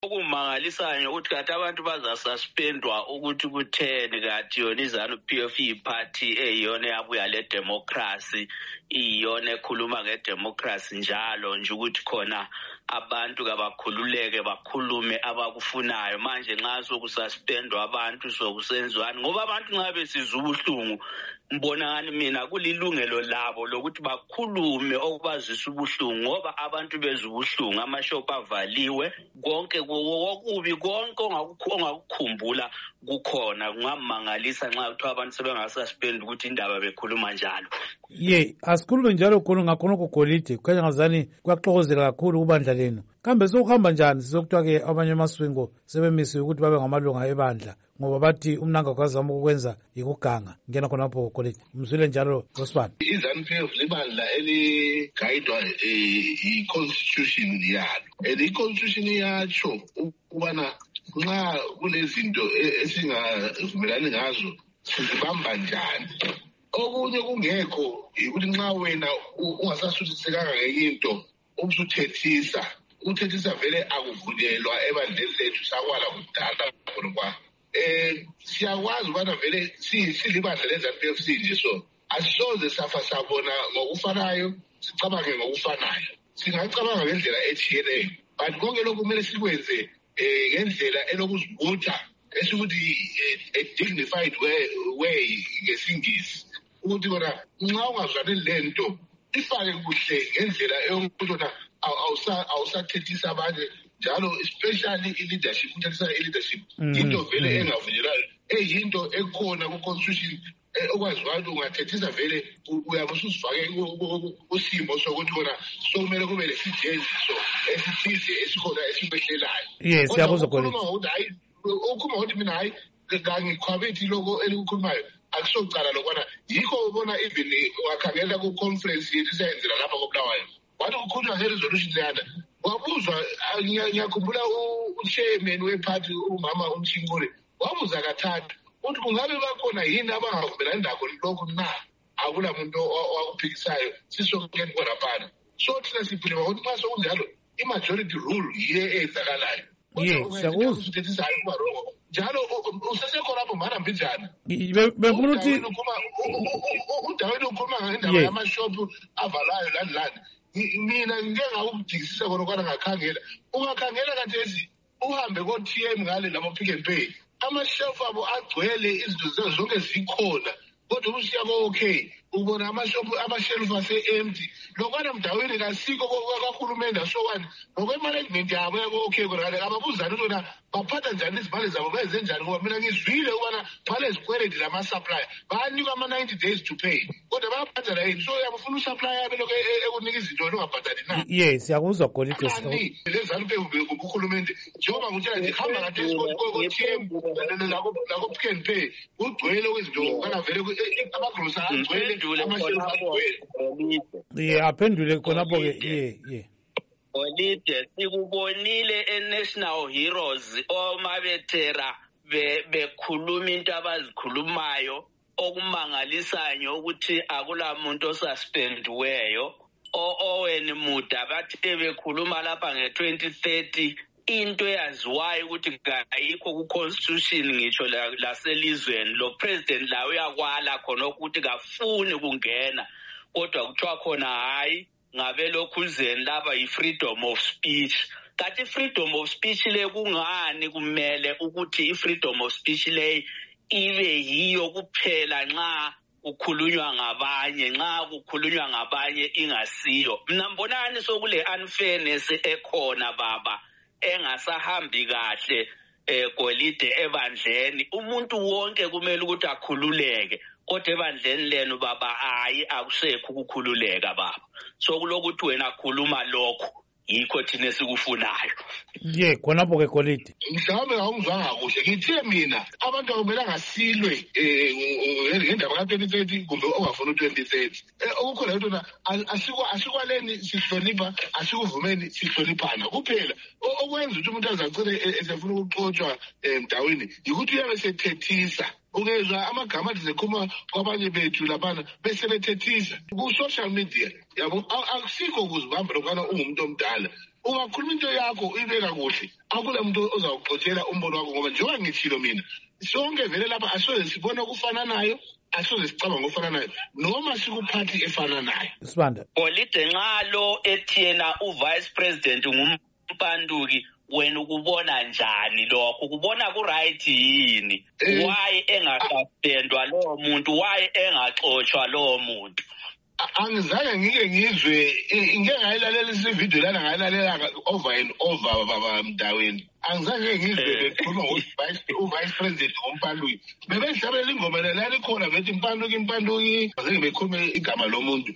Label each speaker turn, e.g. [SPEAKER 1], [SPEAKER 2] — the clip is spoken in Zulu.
[SPEAKER 1] Okumangalisayo ukuthi kade abantu bazasuspendwa ukuthi kutheni kade yona iZANU-PF iyiphathi eyiyona yabuya le democracy, iyona ekhuluma ngedemocracy njalo nje ukuthi khona abantu kabakhululeke bakhulume abakufunayo. Manje nxa sokususpendwa abantu sokusenziwani ngoba abantu nxa besizwa ubuhlungu ngibona ngani mina kulilungelo labo lokuthi bakhulume okubazisa ubuhlungu ngoba abantu bezwa ubuhlungu, amashop avaliwe, konke okubi konke ongakukhumbula kukhona. Kungamangalisa nxa kuthiwa abantu sebengasasuspend ukuthi indaba bekhuluma njalo.
[SPEAKER 2] Asikhulume njalo khona ngakhona kugolide kukhanya ngazani kuyaxokozela kakhulu kubandla lenu. Kambe sokuhamba njani sizokuthiwa-ke abanye amaswingo sebemisiwe ukuthi babe ngamalunga ebandla ngoba bathi umnanga kwazama ukwenza yikuganga ngena khonapho golide. Mzwile njalo Rosman.
[SPEAKER 3] iZANU-PF libandla eligayidwa i-constitution yalo. I-constitution yatsho ukubana nxa kunezinto esingavumelani ngazo sizibamba njani. Okunye kungekho ukuthi nxa wena ungasasuthisekanga ngeyinto ubusuthethisa uthethisa vele akuvulelwa ebandleni lethu sakwala kudala khona. Siyakwazi ukubana vele silibandla leZANU-PF sinje so asisoze safa sabona ngokufanayo sicabange ngokufanayo. Singacabanga ngendlela etshiyeneyo but konke lokhu kumele sikwenze ngendlela elokuzibutha esikuthi a dignified way ngesingisi ukuthi kona nxa ungazwani lento ifake kuhle ngendlela eyokuthi kona awusathethisa abanye njalo especially i-leadership uthethisa i-leadership into vele engavunyelwayo eyinto ekhona ku-constitution okwaziwayo ukuthi ungathethisa vele uyabe ususifake usimo sokuthi kona sokumele kube lesijenziso esithize esikhona esikwehlelayo.
[SPEAKER 2] Siyabuzwa
[SPEAKER 3] ukhuluma ukuthi mina hayi kangikhwabethi loko elikukhulumayo akusocala lokwana yikho ubona even wakhangela ku-conference yethu isayenzela lapha koBulawayo wathi kukhulunywa nge-resolution leyana wabuzwa. Ngiyakhumbula u-chairman wephathi umama uMchinkule wabuza kathathu ukuthi kungabe bakhona yini abangavumelani nakho lokhu na akula muntu owakuphikisayo sisongeni konaphana. So thina siphilima ukuthi nxa sokunjalo i-majority rule yiyo eyenzakalayo. Njalo usesekhona lapho mahambi njani
[SPEAKER 2] befuna ukuthi
[SPEAKER 3] uDawini ukhuluma ngendaba yamashophu avalayo lani. Mina ngike ngakudikisisa khona kwana ngakhangela ungakhangela kathesi uhambe ko-TM ngale labo-Pick n Pay amashelf abo agcwele izinto zonke zikhona kodwa usiya ko-OK ubona amashelf ase-empty. Lokwana Mdawini kasikho kahulumende asokani ngokwe-management yabo yako-OK kona kale ababuzani ukuthi baphatha njani izimali zabo benze njani ngoba mina ngizwile ukubana phale zikweledi lama-supplier bayanikwa ama-90 days to pay kodwa bayabhadala yini. So yabafuna usuplier yabe lokhu ekunika izinto wena ungabhadali na.
[SPEAKER 2] Siyakuzwa golide
[SPEAKER 3] leZANU-PF kuhulumende njengoba kutshela nje hamba kathesi ko-TM lako-Pick n Pay kugcwele kwezinto kana vele amagrosa agcwele amashelf agcwele.
[SPEAKER 2] Aphendule khonapho-ke
[SPEAKER 1] Golide sikubonile e-National Heroes omabethera bekhuluma into abazikhulumayo okumangalisayo ukuthi akula muntu osuspendiweyo oweni muda bathi bekhuluma lapha nge-2030 into eyaziwayo ukuthi ayikho ku-constitution ngisho laselizweni lo president la uyakwala khona ukuthi kafuni kungena kodwa kuthiwa khona hayi ngabe lokhuzeni lapha i-freedom of speech. Kanti i-freedom of speech le kungani kumele ukuthi i-freedom of speech le ibe yiyo kuphela nxa kukhulunywa ngabanye, nxa kukhulunywa ngabanye ingasiyo? Mina mbonani sokule unfairness ekhona baba engasahambi kahle golide ebandleni. Umuntu wonke kumele ukuthi akhululeke kodwa ebandleni lenu baba hayi akusekho ukukhululeka baba. So kulokuthi wena khuluma lokho yikho thina esikufunayo.
[SPEAKER 2] Khonapho-ke golide
[SPEAKER 3] mhlawumbe awungizwanga kuhle ngithe mina abantu akumele ngasilwe ngendaba ka-2030 kumbe ongafuna u-2030 okukhona into asikwaleni sihlonipha asikuvumeni sihloniphana kuphela. Okwenza ukuthi umuntu azacine esefuna ukuxotshwa Mdawini yikuthi uyabe sethethisa ungezwa amagama athi zekhuluma kwabanye bethu laphana besebethethisa ku-social media yabo akusikho ukuzibamba lokana ungumuntu omdala ungakhuluma into yakho uyibeka kuhle akule muntu ozawuxotshela umbono wakho ngoba njengoba ngithilo mina sonke vele lapha asoze sibona okufananayo asoze sicabanga okufananayo noma sikuphathi efananayo.
[SPEAKER 2] Sibanda
[SPEAKER 1] Golide nxa lo ethi yena uvice president ngumpanduki wena ukubona njani lokho kubona ku right yini why engasuspendwa lo muntu why engaxoshwa lo muntu?
[SPEAKER 3] Angizange ngike ngizwe ngeke ngayilalela isividiyo lana ngayilalela over and over baba Mdaweni. Angizange ngizwe bekhuluma ngovice president ngumpanduki. Bebehlabela ingoma lana likhona bethi impanduki ngeke bekhulume igama lomuntu.